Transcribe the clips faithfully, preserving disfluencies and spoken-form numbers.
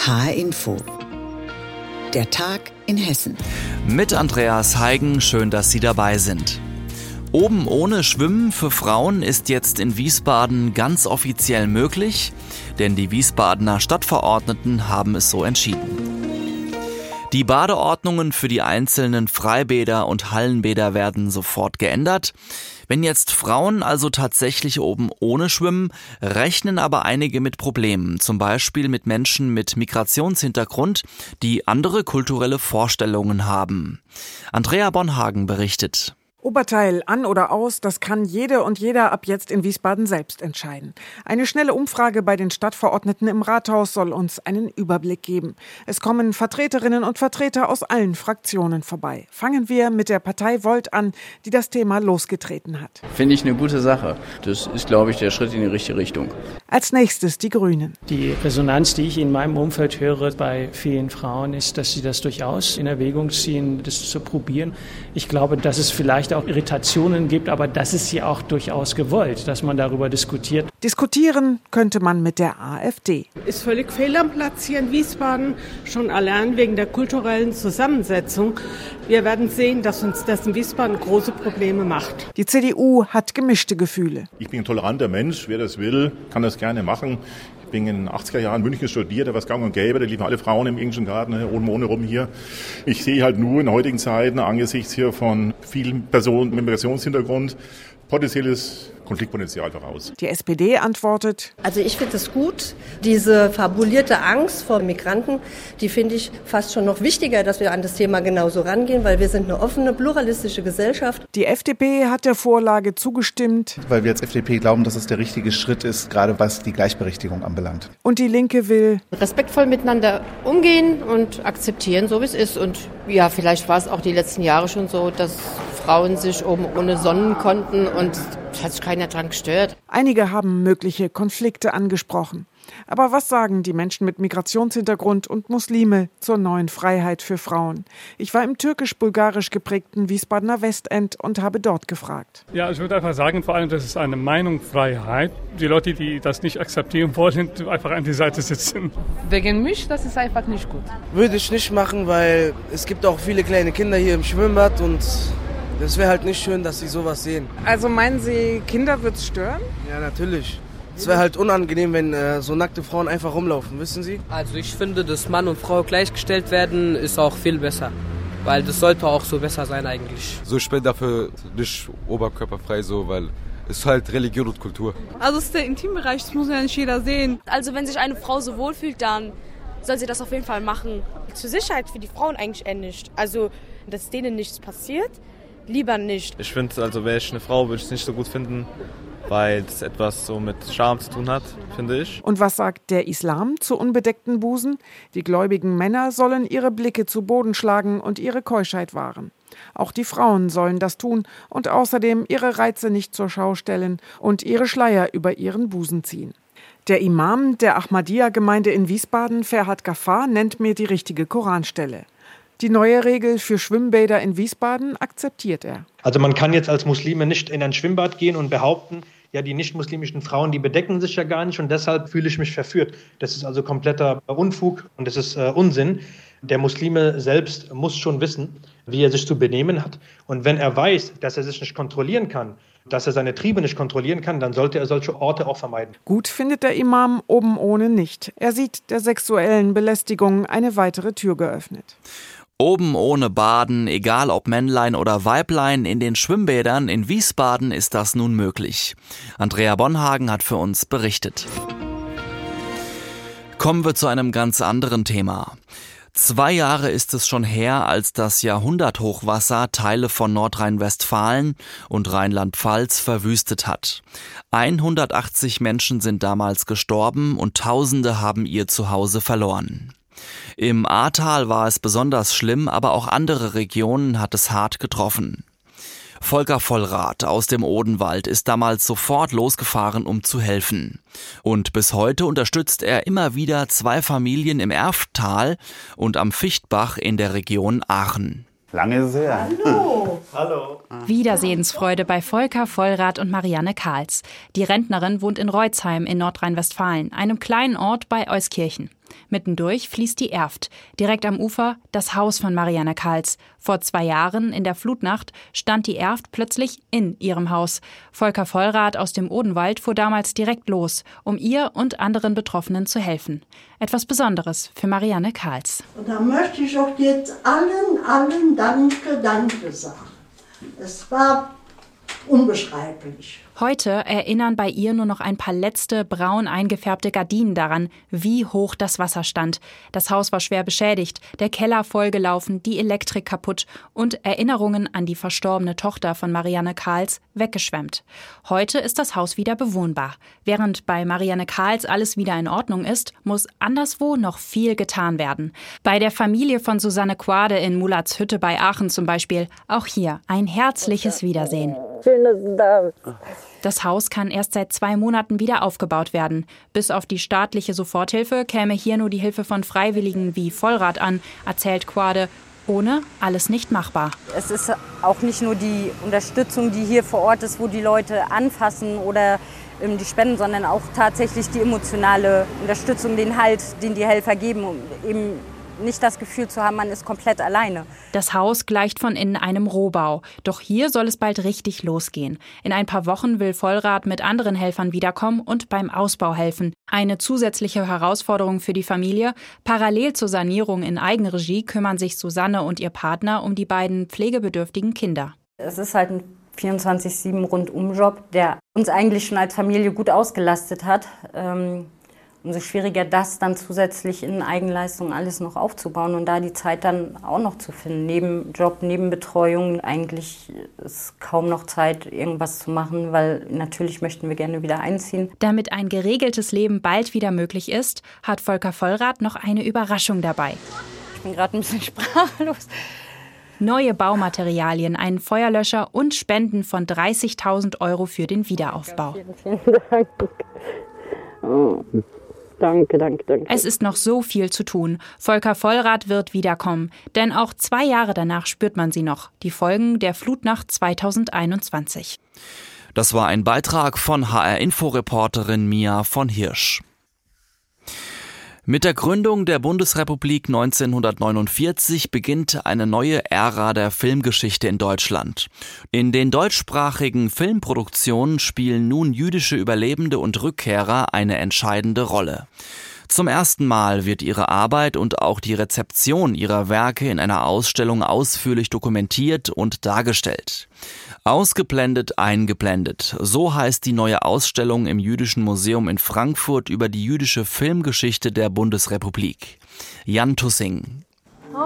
H R-Info. Der Tag in Hessen. Mit Andreas Heigen, schön, dass Sie dabei sind. Oben ohne Schwimmen für Frauen ist jetzt in Wiesbaden ganz offiziell möglich, denn die Wiesbadener Stadtverordneten haben es so entschieden. Die Badeordnungen für die einzelnen Freibäder und Hallenbäder werden sofort geändert. Wenn jetzt Frauen also tatsächlich oben ohne schwimmen, rechnen aber einige mit Problemen, zum Beispiel mit Menschen mit Migrationshintergrund, die andere kulturelle Vorstellungen haben. Andrea Bonhagen berichtet. Oberteil an oder aus, das kann jede und jeder ab jetzt in Wiesbaden selbst entscheiden. Eine schnelle Umfrage bei den Stadtverordneten im Rathaus soll uns einen Überblick geben. Es kommen Vertreterinnen und Vertreter aus allen Fraktionen vorbei. Fangen wir mit der Partei Volt an, die das Thema losgetreten hat. Finde ich eine gute Sache. Das ist, glaube ich, der Schritt in die richtige Richtung. Als nächstes die Grünen. Die Resonanz, die ich in meinem Umfeld höre bei vielen Frauen, ist, dass sie das durchaus in Erwägung ziehen, das zu probieren. Ich glaube, dass es vielleicht auch Irritationen gibt, aber das ist ja auch durchaus gewollt, dass man darüber diskutiert. Diskutieren könnte man mit der AfD. Ist völlig fehl am Platz hier in Wiesbaden, schon allein wegen der kulturellen Zusammensetzung. Wir werden sehen, dass uns das in Wiesbaden große Probleme macht. Die C D U hat gemischte Gefühle. Ich bin ein toleranter Mensch, wer das will, kann das gerne machen. Ich bin in den achtziger Jahren in München studiert, da war es gang und gäbe, da liefen alle Frauen im englischen Garten, oben ohne rum hier. Ich sehe halt nur in heutigen Zeiten angesichts hier von vielen Personen mit Migrationshintergrund potenzielles Konfliktpotenzial voraus. Die S P D antwortet: Also ich finde es gut, diese fabulierte Angst vor Migranten, die finde ich fast schon noch wichtiger, dass wir an das Thema genauso rangehen, weil wir sind eine offene, pluralistische Gesellschaft. Die F D P hat der Vorlage zugestimmt. Weil wir als F D P glauben, dass es der richtige Schritt ist, gerade was die Gleichberechtigung anbelangt. Und die Linke will respektvoll miteinander umgehen und akzeptieren, so wie es ist. Und ja, vielleicht war es auch die letzten Jahre schon so, dass Frauen sich oben ohne sonnen konnten und es hat sich keiner dran gestört. Einige haben mögliche Konflikte angesprochen. Aber was sagen die Menschen mit Migrationshintergrund und Muslime zur neuen Freiheit für Frauen? Ich war im türkisch-bulgarisch geprägten Wiesbadener Westend und habe dort gefragt. Ja, ich würde einfach sagen, vor allem, das ist eine Meinungsfreiheit. Die Leute, die das nicht akzeptieren wollen, einfach an die Seite sitzen. Wegen mich, das ist einfach nicht gut. Würde ich nicht machen, weil es gibt auch viele kleine Kinder hier im Schwimmbad und es wäre halt nicht schön, dass sie sowas sehen. Also meinen Sie, Kinder wird es stören? Ja, natürlich. Es wäre halt unangenehm, wenn äh, so nackte Frauen einfach rumlaufen, wissen Sie? Also ich finde, dass Mann und Frau gleichgestellt werden, ist auch viel besser. Weil das sollte auch so besser sein eigentlich. So, ich bin dafür nicht oberkörperfrei, so, weil es ist halt Religion und Kultur. Also es ist der Intimbereich, das muss ja nicht jeder sehen. Also wenn sich eine Frau so wohlfühlt, dann soll sie das auf jeden Fall machen. Zur Sicherheit für die Frauen eigentlich eher nicht. Also, dass denen nichts passiert, lieber nicht. Ich finde, also wäre ich eine Frau, würde ich es nicht so gut finden, weil das etwas so mit Scham zu tun hat, finde ich. Und was sagt der Islam zu unbedeckten Busen? Die gläubigen Männer sollen ihre Blicke zu Boden schlagen und ihre Keuschheit wahren. Auch die Frauen sollen das tun und außerdem ihre Reize nicht zur Schau stellen und ihre Schleier über ihren Busen ziehen. Der Imam der Ahmadiyya-Gemeinde in Wiesbaden, Ferhat Ghaffar, nennt mir die richtige Koranstelle. Die neue Regel für Schwimmbäder in Wiesbaden akzeptiert er. Also man kann jetzt als Muslime nicht in ein Schwimmbad gehen und behaupten, ja, die nicht-muslimischen Frauen, die bedecken sich ja gar nicht und deshalb fühle ich mich verführt. Das ist also kompletter Unfug und das ist äh, Unsinn. Der Muslime selbst muss schon wissen, wie er sich zu benehmen hat. Und wenn er weiß, dass er sich nicht kontrollieren kann, dass er seine Triebe nicht kontrollieren kann, dann sollte er solche Orte auch vermeiden. Gut findet der Imam oben ohne nicht. Er sieht der sexuellen Belästigung eine weitere Tür geöffnet. Oben ohne Baden, egal ob Männlein oder Weiblein, in den Schwimmbädern in Wiesbaden ist das nun möglich. Andrea Bonhagen hat für uns berichtet. Kommen wir zu einem ganz anderen Thema. Zwei Jahre ist es schon her, als das Jahrhunderthochwasser Teile von Nordrhein-Westfalen und Rheinland-Pfalz verwüstet hat. hundertachtzig Menschen sind damals gestorben und Tausende haben ihr Zuhause verloren. Im Ahrtal war es besonders schlimm, aber auch andere Regionen hat es hart getroffen. Volker Vollrath aus dem Odenwald ist damals sofort losgefahren, um zu helfen. Und bis heute unterstützt er immer wieder zwei Familien im Erfttal und am Fichtbach in der Region Aachen. Lange sehr. Hallo. Hallo. Wiedersehensfreude bei Volker Vollrath und Marianne Kahls. Die Rentnerin wohnt in Reutzheim in Nordrhein-Westfalen, einem kleinen Ort bei Euskirchen. Mittendurch fließt die Erft. Direkt am Ufer das Haus von Marianne Kahls. Vor zwei Jahren, in der Flutnacht, stand die Erft plötzlich in ihrem Haus. Volker Vollrath aus dem Odenwald fuhr damals direkt los, um ihr und anderen Betroffenen zu helfen. Etwas Besonderes für Marianne Kahls. Und da möchte ich auch jetzt allen, allen Danke, Danke sagen. Es war unbeschreiblich. Heute erinnern bei ihr nur noch ein paar letzte braun eingefärbte Gardinen daran, wie hoch das Wasser stand. Das Haus war schwer beschädigt, der Keller vollgelaufen, die Elektrik kaputt und Erinnerungen an die verstorbene Tochter von Marianne Kahls weggeschwemmt. Heute ist das Haus wieder bewohnbar. Während bei Marianne Kahls alles wieder in Ordnung ist, muss anderswo noch viel getan werden. Bei der Familie von Susanne Quade in Mulatshütte bei Aachen zum Beispiel. Auch hier ein herzliches Wiedersehen. Schönes Dank. Das Haus kann erst seit zwei Monaten wieder aufgebaut werden. Bis auf die staatliche Soforthilfe käme hier nur die Hilfe von Freiwilligen wie Vollrath an, erzählt Quade. Ohne alles nicht machbar. Es ist auch nicht nur die Unterstützung, die hier vor Ort ist, wo die Leute anfassen oder ähm, die spenden, sondern auch tatsächlich die emotionale Unterstützung, den Halt, den die Helfer geben, um eben nicht das Gefühl zu haben, man ist komplett alleine. Das Haus gleicht von innen einem Rohbau. Doch hier soll es bald richtig losgehen. In ein paar Wochen will Vollrath mit anderen Helfern wiederkommen und beim Ausbau helfen. Eine zusätzliche Herausforderung für die Familie. Parallel zur Sanierung in Eigenregie kümmern sich Susanne und ihr Partner um die beiden pflegebedürftigen Kinder. Es ist halt ein vierundzwanzig sieben Rundumjob, der uns eigentlich schon als Familie gut ausgelastet hat. Ähm Umso schwieriger, das dann zusätzlich in Eigenleistung alles noch aufzubauen und da die Zeit dann auch noch zu finden. Neben Job, neben Betreuung, eigentlich ist kaum noch Zeit, irgendwas zu machen, weil natürlich möchten wir gerne wieder einziehen. Damit ein geregeltes Leben bald wieder möglich ist, hat Volker Vollrath noch eine Überraschung dabei. Ich bin gerade ein bisschen sprachlos. Neue Baumaterialien, einen Feuerlöscher und Spenden von dreißigtausend Euro für den Wiederaufbau. Vielen, vielen Dank. Oh. Danke, danke, danke. Es ist noch so viel zu tun. Volker Vollrath wird wiederkommen. Denn auch zwei Jahre danach spürt man sie noch. Die Folgen der Flutnacht zweitausendeinundzwanzig. Das war ein Beitrag von H R-Info-Reporterin Mia von Hirsch. Mit der Gründung der Bundesrepublik neunzehnhundertneunundvierzig beginnt eine neue Ära der Filmgeschichte in Deutschland. In den deutschsprachigen Filmproduktionen spielen nun jüdische Überlebende und Rückkehrer eine entscheidende Rolle. Zum ersten Mal wird ihre Arbeit und auch die Rezeption ihrer Werke in einer Ausstellung ausführlich dokumentiert und dargestellt. Ausgeblendet, eingeblendet. So heißt die neue Ausstellung im Jüdischen Museum in Frankfurt über die jüdische Filmgeschichte der Bundesrepublik. Jan Tussing. Oh,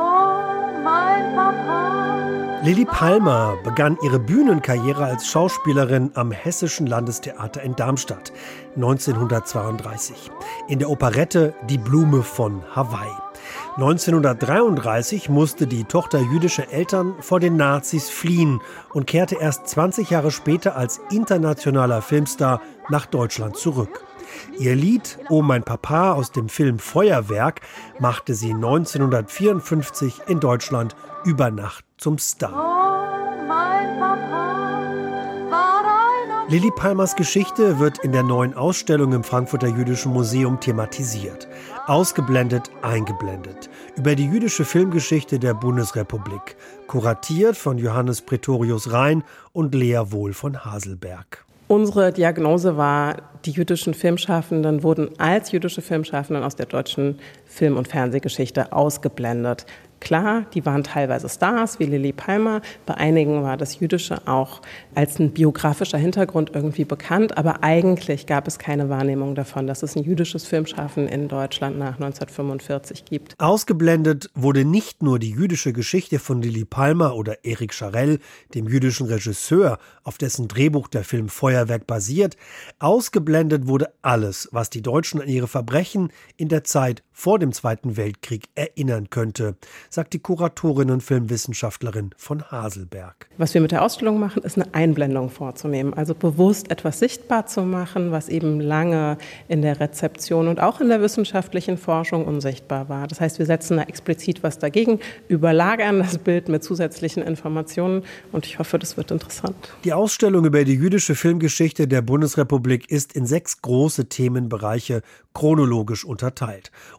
mein Papa. Lilli Palmer begann ihre Bühnenkarriere als Schauspielerin am Hessischen Landestheater in Darmstadt neunzehnhundertzweiunddreißig. In der Operette Die Blume von Hawaii. neunzehnhundertdreiunddreißig musste die Tochter jüdischer Eltern vor den Nazis fliehen und kehrte erst zwanzig Jahre später als internationaler Filmstar nach Deutschland zurück. Ihr Lied »Oh mein Papa« aus dem Film Feuerwerk machte sie neunzehnhundertvierundfünfzig in Deutschland über Nacht zum Star. Oh, mein Papa war einer. Lilli Palmers Geschichte wird in der neuen Ausstellung im Frankfurter Jüdischen Museum thematisiert. Ausgeblendet, eingeblendet. Über die jüdische Filmgeschichte der Bundesrepublik. Kuratiert von Johannes Pretorius Rhein und Lea Wohl von Haselberg. Unsere Diagnose war, die jüdischen Filmschaffenden wurden als jüdische Filmschaffenden aus der deutschen Film- und Fernsehgeschichte ausgeblendet. Klar, die waren teilweise Stars wie Lilli Palmer. Bei einigen war das Jüdische auch als ein biografischer Hintergrund irgendwie bekannt. Aber eigentlich gab es keine Wahrnehmung davon, dass es ein jüdisches Filmschaffen in Deutschland nach neunzehnhundertfünfundvierzig gibt. Ausgeblendet wurde nicht nur die jüdische Geschichte von Lilli Palmer oder Eric Charell, dem jüdischen Regisseur, auf dessen Drehbuch der Film Feuerwerk basiert. Ausgeblendet wurde alles, was die Deutschen an ihre Verbrechen in der Zeit vor dem Zweiten Weltkrieg erinnern könnte, sagt die Kuratorin und Filmwissenschaftlerin von Haselberg. Was wir mit der Ausstellung machen, ist eine Einblendung vorzunehmen, also bewusst etwas sichtbar zu machen, was eben lange in der Rezeption und auch in der wissenschaftlichen Forschung unsichtbar war. Das heißt, wir setzen da explizit was dagegen, überlagern das Bild mit zusätzlichen Informationen und ich hoffe, das wird interessant. Die Ausstellung über die jüdische Filmgeschichte der Bundesrepublik ist in sechs große Themenbereiche chronologisch unterteilt.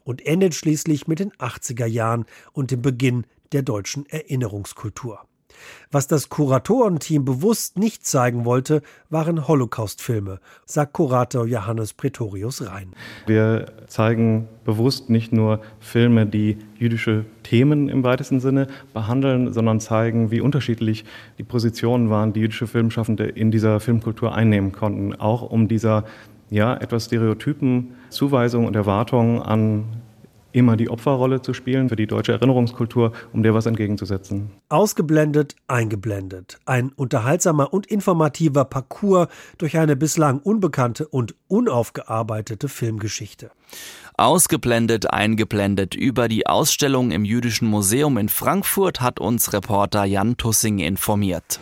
und endet schließlich mit den achtziger Jahren und dem Beginn der deutschen Erinnerungskultur. Was das Kuratorenteam bewusst nicht zeigen wollte, waren Holocaust-Filme, sagt Kurator Johannes Pretorius-Rhein. Wir zeigen bewusst nicht nur Filme, die jüdische Themen im weitesten Sinne behandeln, sondern zeigen, wie unterschiedlich die Positionen waren, die jüdische Filmschaffende in dieser Filmkultur einnehmen konnten. Auch um dieser ja, etwas stereotypen Zuweisung und Erwartungen an immer die Opferrolle zu spielen für die deutsche Erinnerungskultur, um der was entgegenzusetzen. Ausgeblendet, eingeblendet. Ein unterhaltsamer und informativer Parcours durch eine bislang unbekannte und unaufgearbeitete Filmgeschichte. Ausgeblendet, eingeblendet. Über die Ausstellung im Jüdischen Museum in Frankfurt hat uns Reporter Jan Tussing informiert.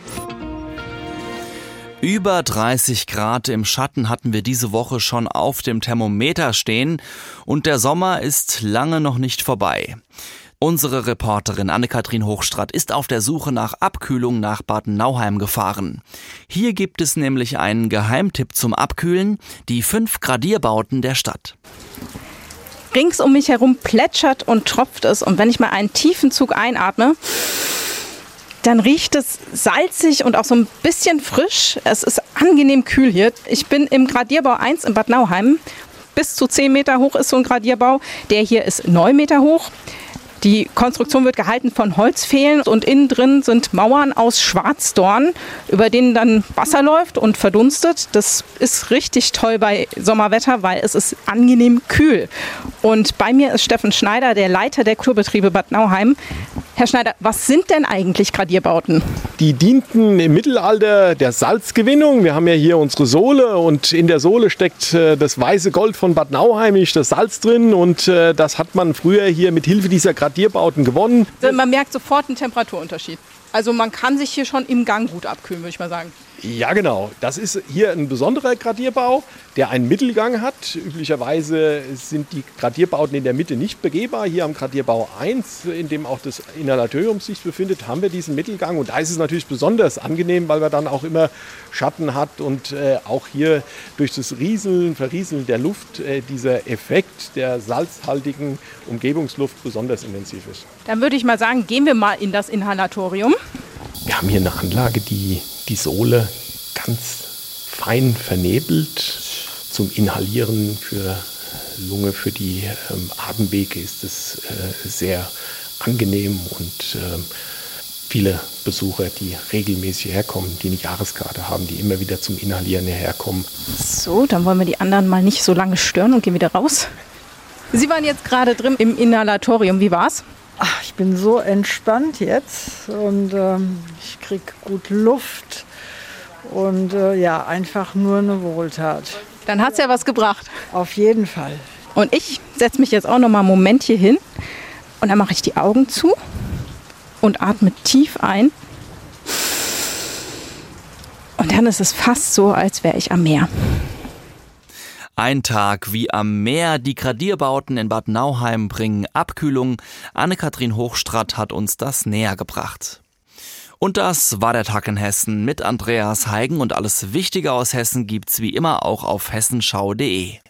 Über dreißig Grad im Schatten hatten wir diese Woche schon auf dem Thermometer stehen und der Sommer ist lange noch nicht vorbei. Unsere Reporterin Anne-Kathrin Hochstraat ist auf der Suche nach Abkühlung nach Bad Nauheim gefahren. Hier gibt es nämlich einen Geheimtipp zum Abkühlen, die fünf Gradierbauten der Stadt. Rings um mich herum plätschert und tropft es und wenn ich mal einen tiefen Zug einatme, dann riecht es salzig und auch so ein bisschen frisch. Es ist angenehm kühl hier. Ich bin im Gradierbau eins in Bad Nauheim. Bis zu zehn Meter hoch ist so ein Gradierbau. Der hier ist neun Meter hoch. Die Konstruktion wird gehalten von Holzpfählen und innen drin sind Mauern aus Schwarzdorn, über denen dann Wasser läuft und verdunstet. Das ist richtig toll bei Sommerwetter, weil es ist angenehm kühl. Und bei mir ist Steffen Schneider, der Leiter der Kulturbetriebe Bad Nauheim. Herr Schneider, was sind denn eigentlich Gradierbauten? Die dienten im Mittelalter der Salzgewinnung. Wir haben ja hier unsere Sohle und in der Sohle steckt äh, das weiße Gold von Bad Nauheim, ist das Salz drin und äh, das hat man früher hier mit Hilfe dieser Gradierbauten gewonnen. Man merkt sofort einen Temperaturunterschied. Also man kann sich hier schon im Gang gut abkühlen, würde ich mal sagen. Ja, genau. Das ist hier ein besonderer Gradierbau, der einen Mittelgang hat. Üblicherweise sind die Gradierbauten in der Mitte nicht begehbar. Hier am Gradierbau eins, in dem auch das Inhalatorium sich befindet, haben wir diesen Mittelgang. Und da ist es natürlich besonders angenehm, weil man dann auch immer Schatten hat und äh, auch hier durch das Rieseln, Verrieseln der Luft äh, dieser Effekt der salzhaltigen Umgebungsluft besonders intensiv ist. Dann würde ich mal sagen, gehen wir mal in das Inhalatorium. Wir haben hier eine Anlage, die die Sohle ganz fein vernebelt. Zum Inhalieren für Lunge, für die ähm, Atemwege ist es äh, sehr angenehm und äh, viele Besucher, die regelmäßig herkommen, die eine Jahreskarte haben, die immer wieder zum Inhalieren herkommen. So, dann wollen wir die anderen mal nicht so lange stören und gehen wieder raus. Sie waren jetzt gerade drin im Inhalatorium. Wie war's? Ach, ich bin so entspannt jetzt und ähm, ich kriege gut Luft und äh, ja, einfach nur eine Wohltat. Dann hat's ja was gebracht. Auf jeden Fall. Und ich setze mich jetzt auch noch mal einen Moment hier hin und dann mache ich die Augen zu und atme tief ein. Und dann ist es fast so, als wäre ich am Meer. Ein Tag wie am Meer. Die Gradierbauten in Bad Nauheim bringen Abkühlung. Anne-Kathrin Hochstraat hat uns das näher gebracht. Und das war der Tag in Hessen mit Andreas Heigen. Und alles Wichtige aus Hessen gibt's wie immer auch auf hessenschau punkt de.